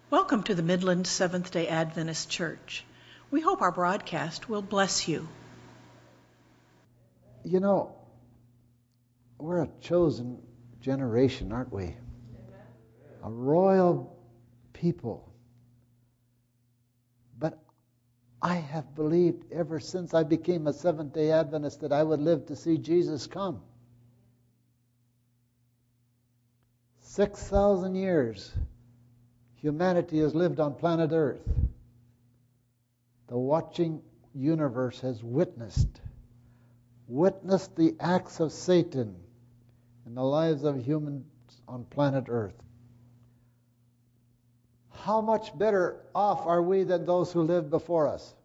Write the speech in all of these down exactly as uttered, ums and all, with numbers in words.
Welcome to the Midland Seventh-day Adventist Church. We hope our broadcast will bless you. You know, we're a chosen generation, aren't we? A royal people. But I have believed ever since I became a Seventh-day Adventist that I would live to see Jesus come. Six thousand years humanity has lived on planet Earth. The watching universe has witnessed, witnessed the acts of Satan in the lives of humans on planet Earth. How much better off are we than those who lived before us?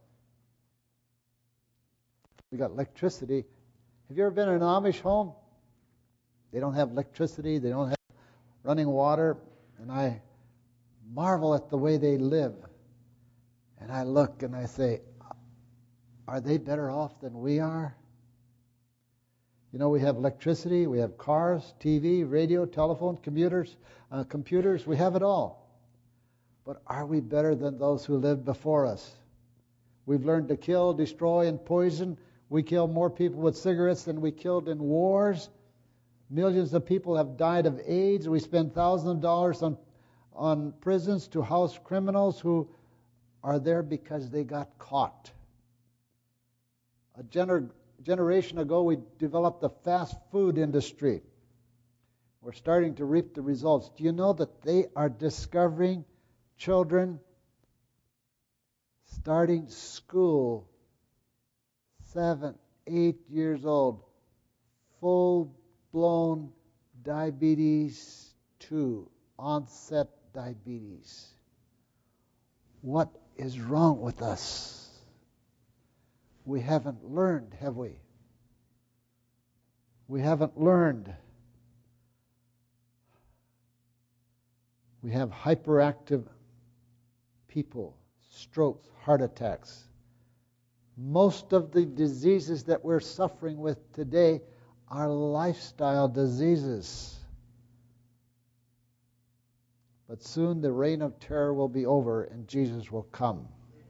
We got electricity. Have you ever been in an Amish home? They don't have electricity. They don't have running water. And I marvel at the way they live. And I look and I say, are they better off than we are? You know, we have electricity, we have cars, T V, radio, telephone, computers, uh, computers, we have it all. But are we better than those who lived before us? We've learned to kill, destroy, and poison. We kill more people with cigarettes than we killed in wars. Millions of people have died of AIDS. We spend thousands of dollars on on prisons to house criminals who are there because they got caught. A gener- generation ago, we developed the fast food industry. We're starting to reap the results. Do you know that they are discovering children starting school, seven, eight years old, full-blown diabetes two, onset diabetes. What is wrong with us? We haven't learned, have we? We haven't learned. We have hyperactive people, strokes, heart attacks. Most of the diseases that we're suffering with today are lifestyle diseases. But soon the reign of terror will be over and Jesus will come.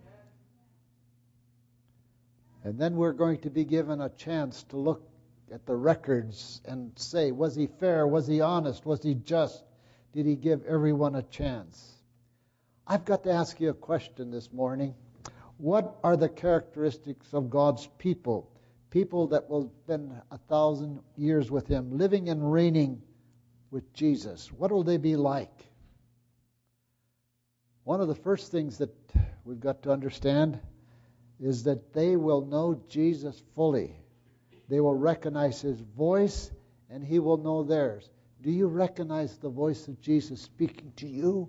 And then we're going to be given a chance to look at the records and say, was he fair? Was he honest? Was he just? Did he give everyone a chance? I've got to ask you a question this morning. What are the characteristics of God's people? People that will spend a thousand years with him, living and reigning with Jesus. What will they be like? One of the first things that we've got to understand is that they will know Jesus fully. They will recognize his voice and he will know theirs. Do you recognize the voice of Jesus speaking to you?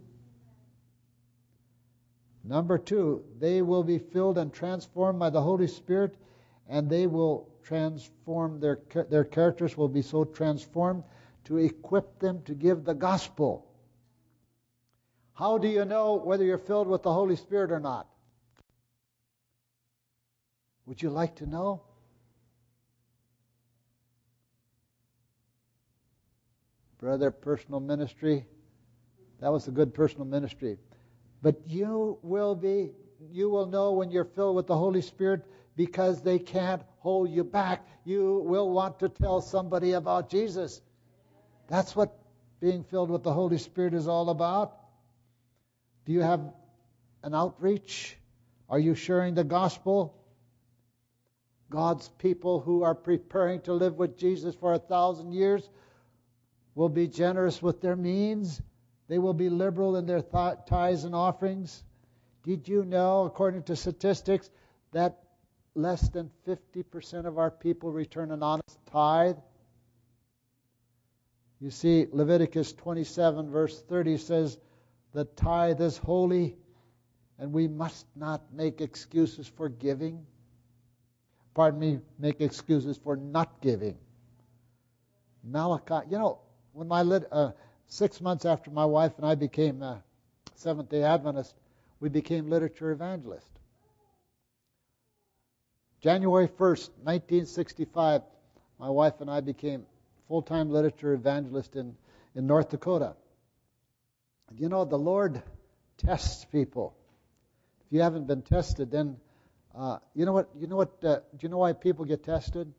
Number two, they will be filled and transformed by the Holy Spirit, and they will transform, their, their characters will be so transformed to equip them to give the gospel. How do you know whether you're filled with the Holy Spirit or not? Would you like to know? Brother, personal ministry. That was a good personal ministry. But you will be, you will know when you're filled with the Holy Spirit because they can't hold you back. You will want to tell somebody about Jesus. That's what being filled with the Holy Spirit is all about. Do you have an outreach? Are you sharing the gospel? God's people who are preparing to live with Jesus for a thousand years will be generous with their means. They will be liberal in their th- tithes and offerings. Did you know, according to statistics, that less than fifty percent of our people return an honest tithe? You see, Leviticus twenty-seven verse thirty says, the tithe is holy, and we must not make excuses for giving. Pardon me, make excuses for not giving. Malachi, you know, when my lit, uh, six months after my wife and I became uh, Seventh-day Adventist, we became literature evangelists. January first, nineteen sixty-five, my wife and I became full-time literature evangelist in, in North Dakota. You know, the Lord tests people. If you haven't been tested, then uh, you know what? You know what? Uh, do you know why people get tested?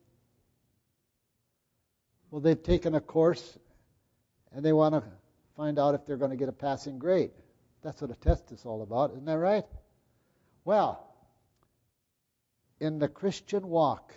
Well, they've taken a course, and they want to find out if they're going to get a passing grade. That's what a test is all about, isn't that right? Well, in the Christian walk,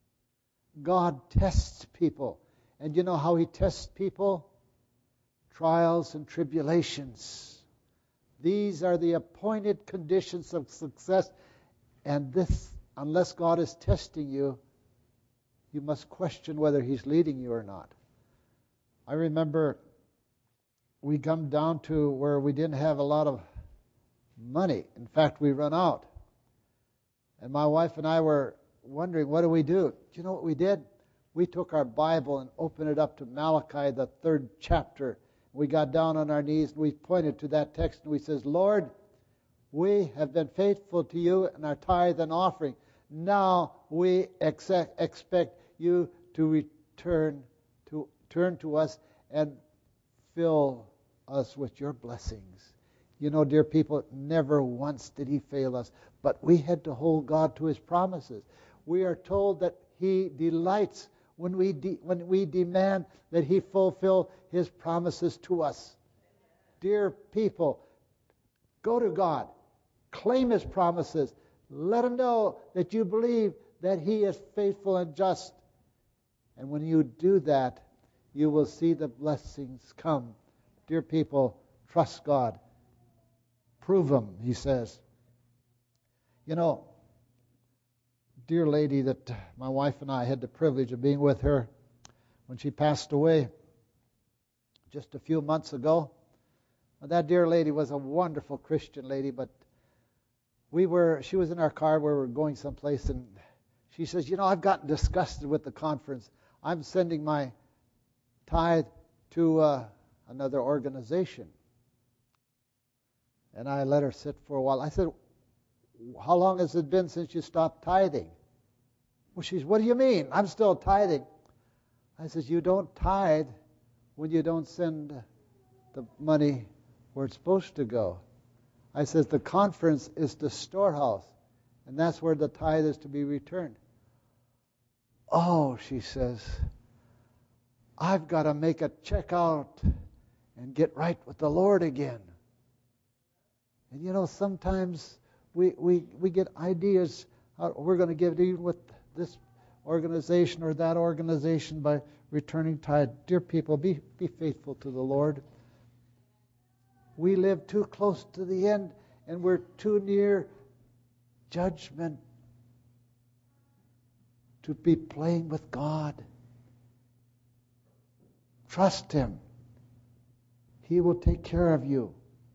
God tests people. And you know how He tests people? Trials and tribulations. These are the appointed conditions of success. And this, unless God is testing you, you must question whether He's leading you or not. I remember we come down to where we didn't have a lot of money. In fact, we run out. And my wife and I were wondering, what do we do? Do you know what we did? We took our Bible and opened it up to Malachi, the third chapter. We got down on our knees and we pointed to that text and we says, Lord, we have been faithful to you in our tithe and offering. Now we ex- expect you to return to turn to us and fill us with your blessings. You know, dear people, never once did He fail us, but we had to hold God to His promises. We are told that He delights when we de- when we demand that He fulfill His promises to us. Dear people, go to God, claim His promises, let Him know that you believe that He is faithful and just. And when you do that, you will see the blessings come. Dear people, trust God. Prove Him, He says. You know, dear lady that my wife and I had the privilege of being with her when she passed away just a few months ago. That dear lady was a wonderful Christian lady, but we were she was in our car where we were going someplace, and she says, you know, I've gotten disgusted with the conference. I'm sending my tithe to uh, another organization. And I let her sit for a while. I said, how long has it been since you stopped tithing? Well, she says, what do you mean? I'm still tithing. I says, you don't tithe when you don't send the money where it's supposed to go. I says, the conference is the storehouse, and that's where the tithe is to be returned. Oh, she says, I've got to make a check out and get right with the Lord again. And you know, sometimes we we, we get ideas how we're going to give even with this organization or that organization by returning tithe. Dear people, be, be faithful to the Lord. We live too close to the end, and we're too near judgment to be playing with God. Trust Him. He will take care of you.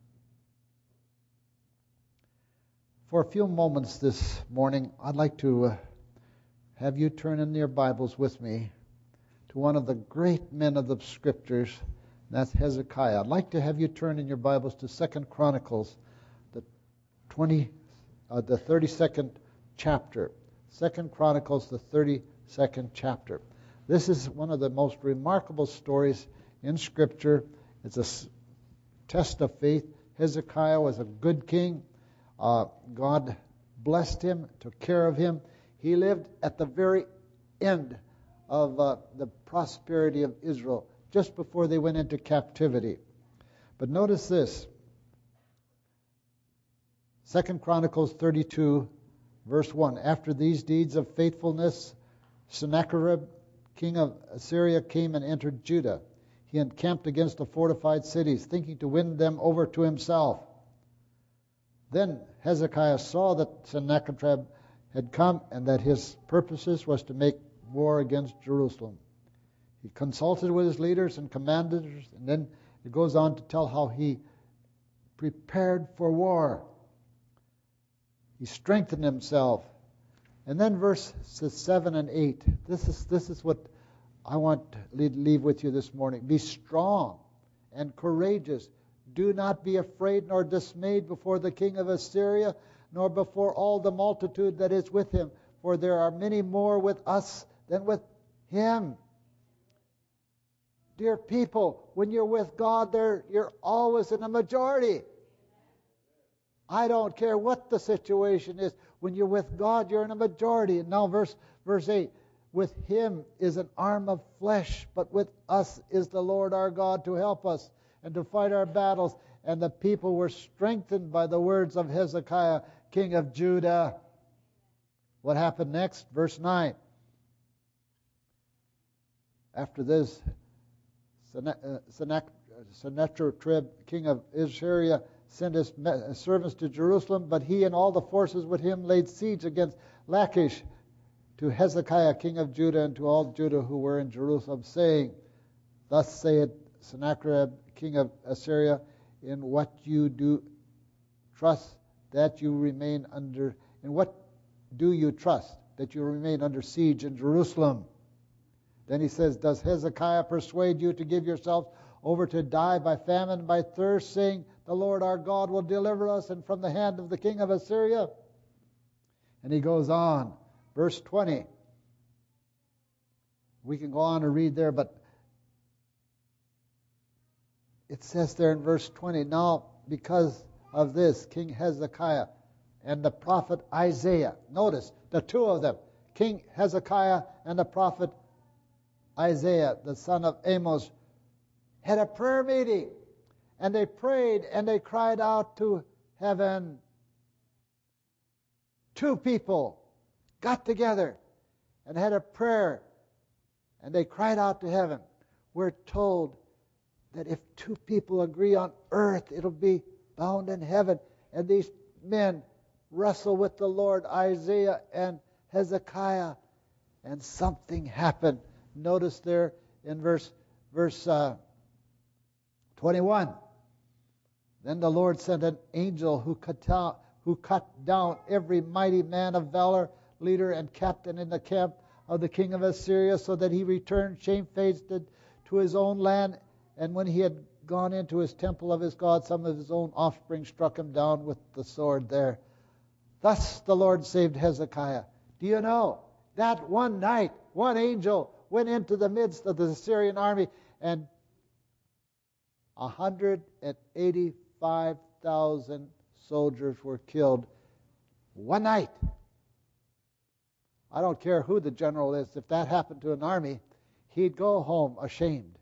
For a few moments this morning, I'd like to uh, have you turn in your Bibles with me to one of the great men of the Scriptures, and that's Hezekiah. I'd like to have you turn in your Bibles to Second Chronicles, the twenty, uh, the thirty-second chapter. Second Chronicles, the thirty-second chapter. This is one of the most remarkable stories in Scripture. It's a test of faith. Hezekiah was a good king. Uh, God blessed him, took care of him. He lived at the very end of uh, the prosperity of Israel, just before they went into captivity. But notice this. Second Chronicles thirty-two, verse one. After these deeds of faithfulness, Sennacherib, king of Assyria, came and entered Judah. He encamped against the fortified cities, thinking to win them over to himself. Then Hezekiah saw that Sennacherib had come and that his purposes was to make war against Jerusalem. He consulted with his leaders and commanders, and then it goes on to tell how he prepared for war. He strengthened himself. And then verses seven and eight. This is this is what I want to leave with you this morning. Be strong and courageous. Do not be afraid nor dismayed before the king of Assyria, nor before all the multitude that is with him. For there are many more with us than with him. Dear people, when you're with God, there you're always in a majority. I don't care what the situation is. When you're with God, you're in a majority. And now verse verse eight. With him is an arm of flesh, but with us is the Lord our God to help us and to fight our battles. And the people were strengthened by the words of Hezekiah, king of Judah. What happened next? Verse nine. After this, Sennacherib, king of Assyria, sent his servants to Jerusalem, but he and all the forces with him laid siege against Lachish, to Hezekiah, king of Judah, and to all Judah who were in Jerusalem, saying, Thus saith Sennacherib, king of Assyria, in what you do trust that you remain under, in what do you trust that you remain under siege in Jerusalem? Then he says, Does Hezekiah persuade you to give yourselves over to die by famine and by thirst, saying, The Lord our God will deliver us and from the hand of the king of Assyria? And he goes on. Verse twenty. We can go on and read there, but it says there in verse twenty, Now because of this, King Hezekiah and the prophet Isaiah, notice the two of them, King Hezekiah and the prophet Isaiah, the son of Amos, had a prayer meeting. And they prayed and they cried out to heaven. Two people got together and had a prayer, and they cried out to heaven. We're told that if two people agree on earth, it'll be bound in heaven. And these men wrestle with the Lord, Isaiah and Hezekiah, and something happened. Notice there in verse verse uh, twenty-one. Then the Lord sent an angel who cut down, who cut down every mighty man of valor, leader and captain in the camp of the king of Assyria, so that he returned shamefaced to his own land. And when he had gone into his temple of his God, some of his own offspring struck him down with the sword there. Thus the Lord saved Hezekiah. Do you know that one night, one angel went into the midst of the Assyrian army, and one hundred eighty-five thousand soldiers were killed one night. I don't care who the general is. If that happened to an army, he'd go home ashamed.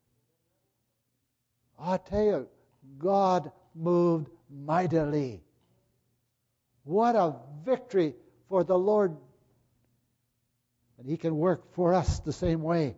I tell you, God moved mightily. What a victory for the Lord. And he can work for us the same way.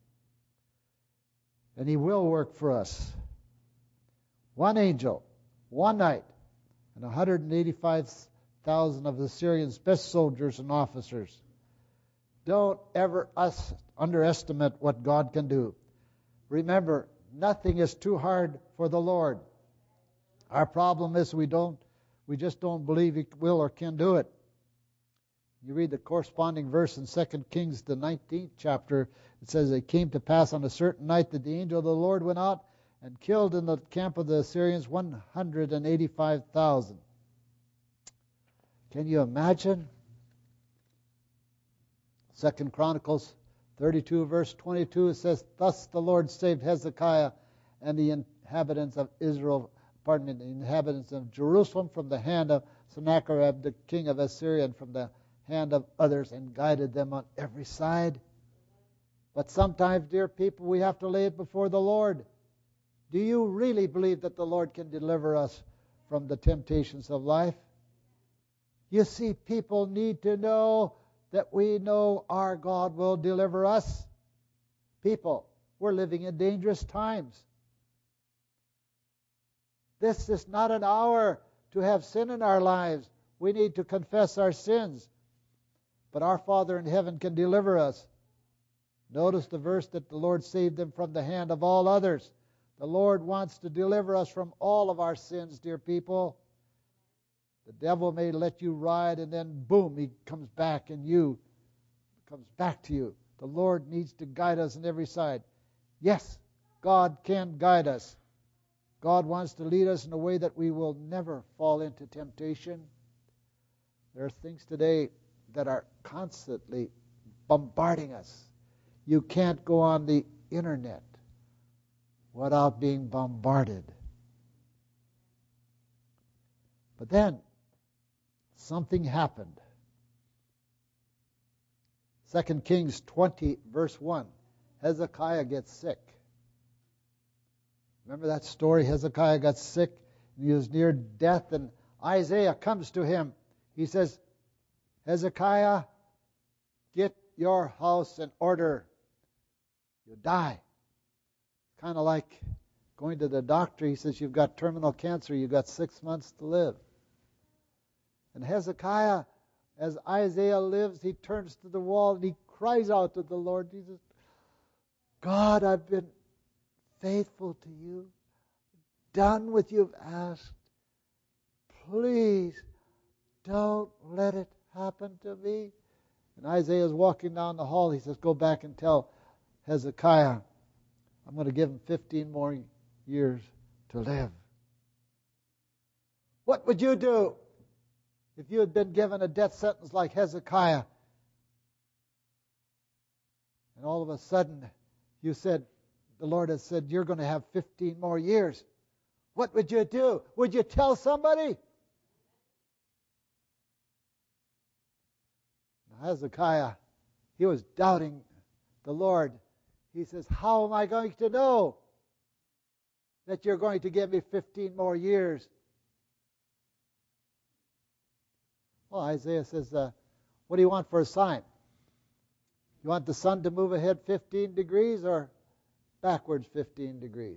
And he will work for us. One angel, one night, and one hundred eighty-five thousand of the Syrians' best soldiers and officers. Don't ever us underestimate what God can do. Remember, nothing is too hard for the Lord. Our problem is we don't, we just don't believe He will or can do it. You read the corresponding verse in Second Kings, the nineteenth chapter. It says, It came to pass on a certain night that the angel of the Lord went out and killed in the camp of the Assyrians one hundred eighty-five thousand. Can you imagine? Second Chronicles thirty-two, verse twenty-two, it says, Thus the Lord saved Hezekiah and the inhabitants of Israel, pardon me, the inhabitants of Jerusalem from the hand of Sennacherib, the king of Assyria, and from the hand of others, and guided them on every side. But sometimes, dear people, we have to lay it before the Lord. Do you really believe that the Lord can deliver us from the temptations of life? You see, people need to know that we know our God will deliver us. People, we're living in dangerous times. This is not an hour to have sin in our lives. We need to confess our sins. But our Father in heaven can deliver us. Notice the verse that the Lord saved them from the hand of all others. The Lord wants to deliver us from all of our sins, dear people. The devil may let you ride, and then boom, he comes back and you comes back to you. The Lord needs to guide us on every side. Yes, God can guide us. God wants to lead us in a way that we will never fall into temptation. There are things today that are constantly bombarding us. You can't go on the internet without being bombarded. But then something happened. Second Kings twenty, verse one. Hezekiah gets sick. Remember that story? Hezekiah got sick, and he was near death, and Isaiah comes to him. He says, Hezekiah, get your house in order. You die. Kind of like going to the doctor. He says, you've got terminal cancer. You've got six months to live. And Hezekiah, as Isaiah lives, he turns to the wall and he cries out to the Lord. He says, God, I've been faithful to you, done what you've asked. Please don't let it happen to me. And Isaiah is walking down the hall. He says, go back and tell Hezekiah, I'm going to give him fifteen more years to live. What would you do if you had been given a death sentence like Hezekiah? And all of a sudden, you said, the Lord has said, you're going to have fifteen more years. What would you do? Would you tell somebody? Now, Hezekiah, he was doubting the Lord. He says, how am I going to know that you're going to give me fifteen more years? Well, Isaiah says, uh, what do you want for a sign? You want the sun to move ahead fifteen degrees or backwards fifteen degrees?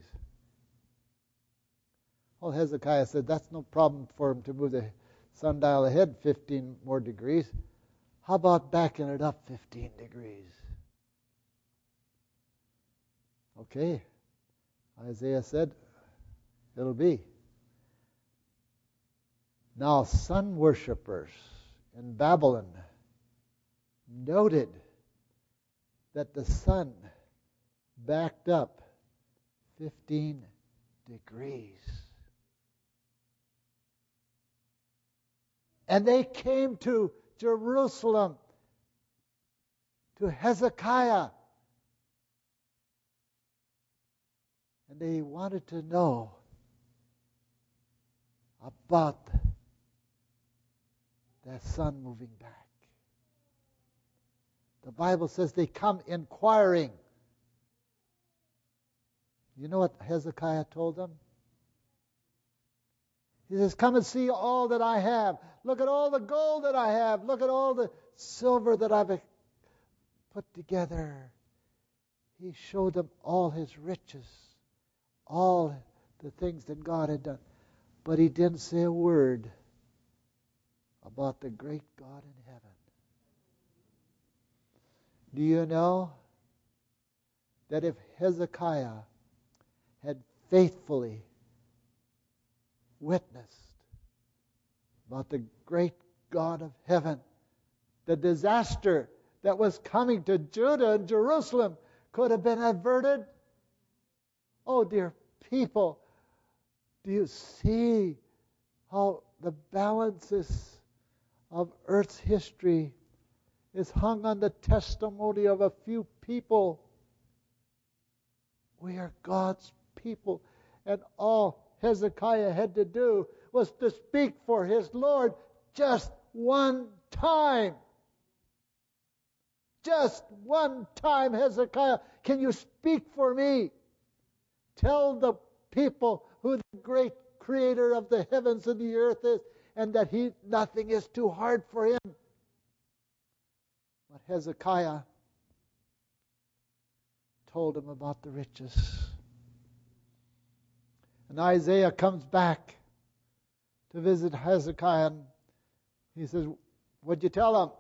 Well, Hezekiah said, that's no problem for him to move the sundial ahead fifteen more degrees. How about backing it up fifteen degrees? Okay, Isaiah said, it'll be. Now, sun worshippers in Babylon noted that the sun backed up fifteen degrees. And they came to Jerusalem, to Hezekiah, and they wanted to know about that sun moving back. The Bible says they come inquiring. You know what Hezekiah told them? He says, come and see all that I have. Look at all the gold that I have. Look at all the silver that I've put together. He showed them all his riches, all the things that God had done. But he didn't say a word about the great God in heaven. Do you know that if Hezekiah had faithfully witnessed about the great God of heaven, the disaster that was coming to Judah and Jerusalem could have been averted? Oh, dear people, do you see how the balances of earth's history is hung on the testimony of a few people? We are God's people, and all Hezekiah had to do was to speak for his Lord just one time. Just one time, Hezekiah, can you speak for me? Tell the people who the great creator of the heavens and the earth is, and that he nothing is too hard for him. But Hezekiah told him about the riches. And Isaiah comes back to visit Hezekiah, and he says, what'd you tell him?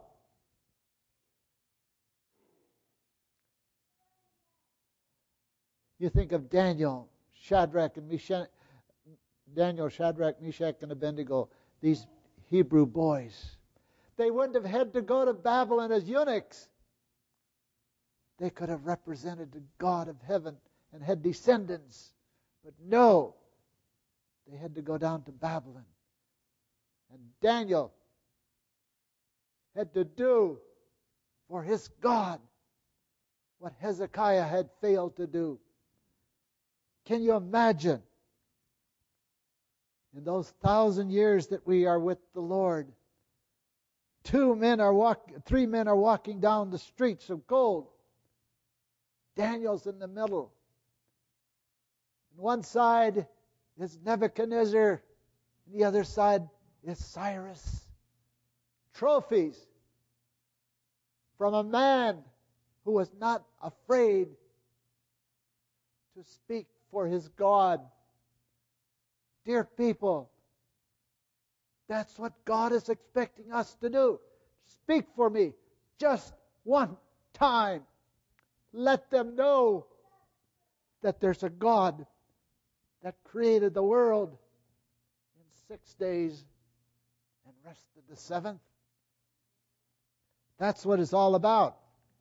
You think of Daniel, Shadrach, and Meshach, Daniel, Shadrach, Meshach, and Abednego, these Hebrew boys. They wouldn't have had to go to Babylon as eunuchs. They could have represented the God of heaven and had descendants. But no, they had to go down to Babylon. And Daniel had to do for his God what Hezekiah had failed to do. Can you imagine In those thousand years that we are with the Lord, two men are walk, three men are walking down the streets of gold. Daniel's in the middle. On one side is Nebuchadnezzar, and the other side is Cyrus. Trophies from a man who was not afraid to speak for his God. Dear people, that's what God is expecting us to do. Speak for me just one time. Let them know that there's a God that created the world in six days and rested the seventh. That's what it's all about.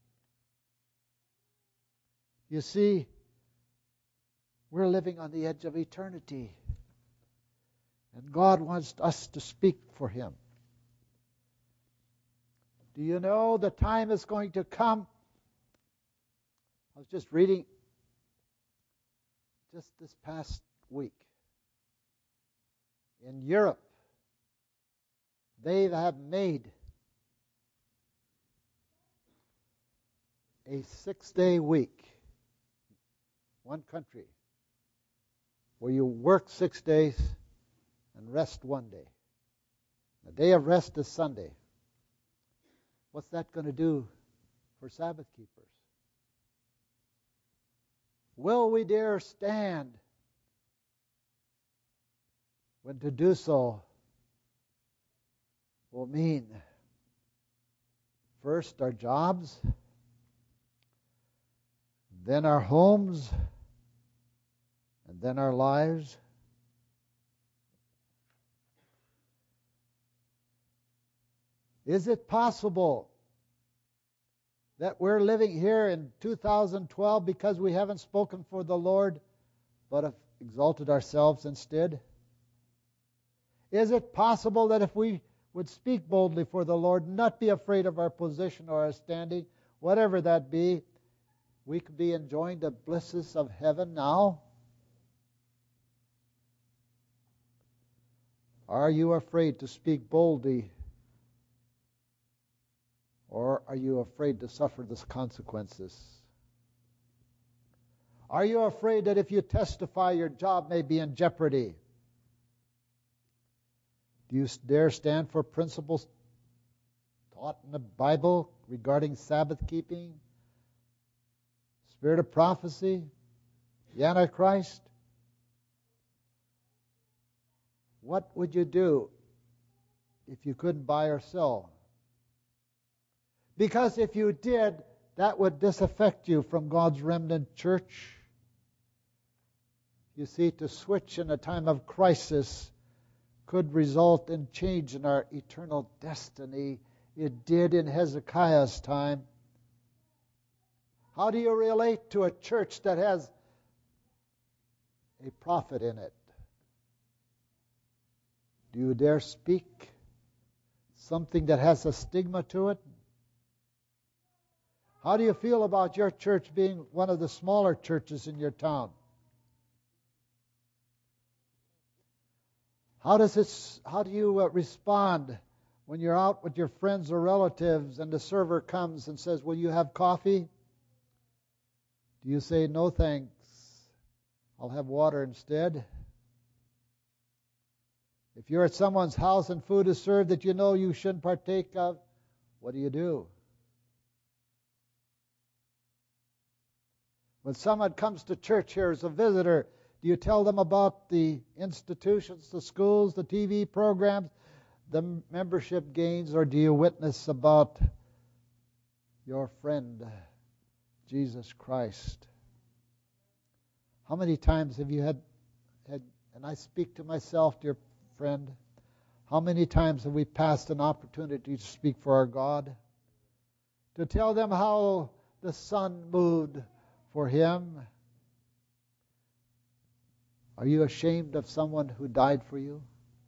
You see, we're living on the edge of eternity. And God wants us to speak for Him. Do you know the time is going to come? I was just reading just this past week. In Europe, they have made a six-day week, one country, where you work six days and rest one day. The day of rest is Sunday. What's that going to do for Sabbath keepers? Will we dare stand when to do so will mean first our jobs, then our homes, and then our lives? Is it possible that we're living here in two thousand twelve because we haven't spoken for the Lord, but have exalted ourselves instead? Is it possible that if we would speak boldly for the Lord, not be afraid of our position or our standing, whatever that be, we could be enjoying the blisses of heaven now? Are you afraid to speak boldly? Or are you afraid to suffer the consequences? Are you afraid that if you testify, your job may be in jeopardy? Do you dare stand for principles taught in the Bible regarding Sabbath keeping, spirit of prophecy, the Antichrist? What would you do if you couldn't buy or sell? Because if you did, that would disaffect you from God's remnant church. You see, to switch in a time of crisis could result in change in our eternal destiny. It did in Hezekiah's time. How do you relate to a church that has a prophet in it? Do you dare speak something that has a stigma to it? How do you feel about your church being one of the smaller churches in your town? How does it, how do you uh, respond when you're out with your friends or relatives and the server comes and says, "Will you have coffee?" Do you say, "No, thanks. I'll have water instead"? If you're at someone's house and food is served that you know you shouldn't partake of, what do you do? When someone comes to church here as a visitor, do you tell them about the institutions, the schools, the T V programs, the membership gains, or do you witness about your friend, Jesus Christ? How many times have you had, had, and I speak to myself, dear friend, how many times have we passed an opportunity to speak for our God? To tell them how the Son moved for Him? Are you ashamed of someone who died for you?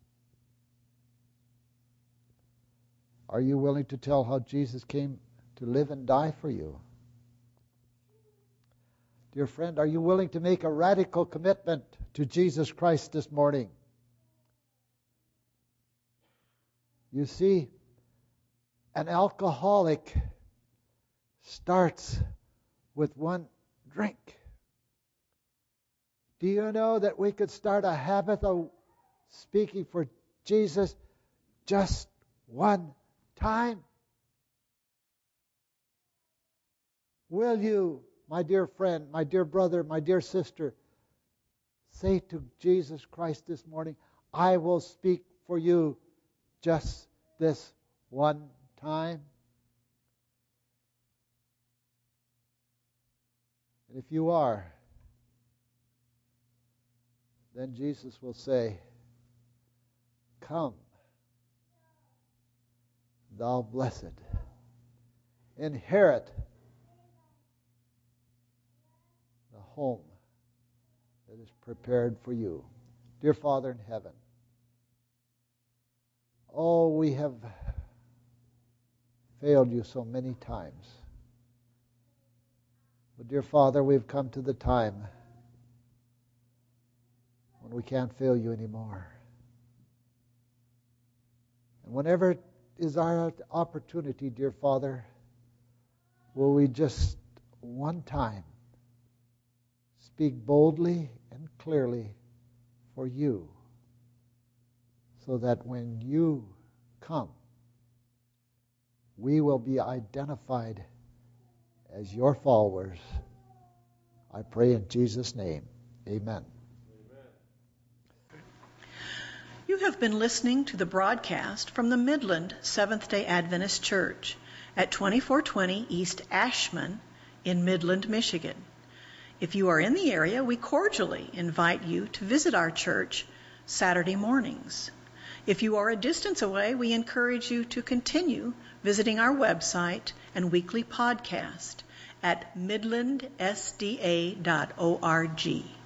Are you willing to tell how Jesus came to live and die for you? Dear friend, are you willing to make a radical commitment to Jesus Christ this morning? You see, an alcoholic starts with one drink. Do you know that we could start a habit of speaking for Jesus just one time? Will you, my dear friend, my dear brother, my dear sister, say to Jesus Christ this morning, I will speak for you just this one time? And if you are, then Jesus will say, come, thou blessed, inherit the home that is prepared for you. Dear Father in heaven, oh, we have failed you so many times. But dear Father, we've come to the time when we can't fail you anymore. And whenever it is our opportunity, dear Father, will we just one time speak boldly and clearly for you, so that when you come, we will be identified as your followers. I pray in Jesus' name. Amen. You have been listening to the broadcast from the Midland Seventh-day Adventist Church at twenty-four twenty East Ashman in Midland, Michigan. If you are in the area, we cordially invite you to visit our church Saturday mornings. If you are a distance away, we encourage you to continue visiting our website and weekly podcast at midland s d a dot org.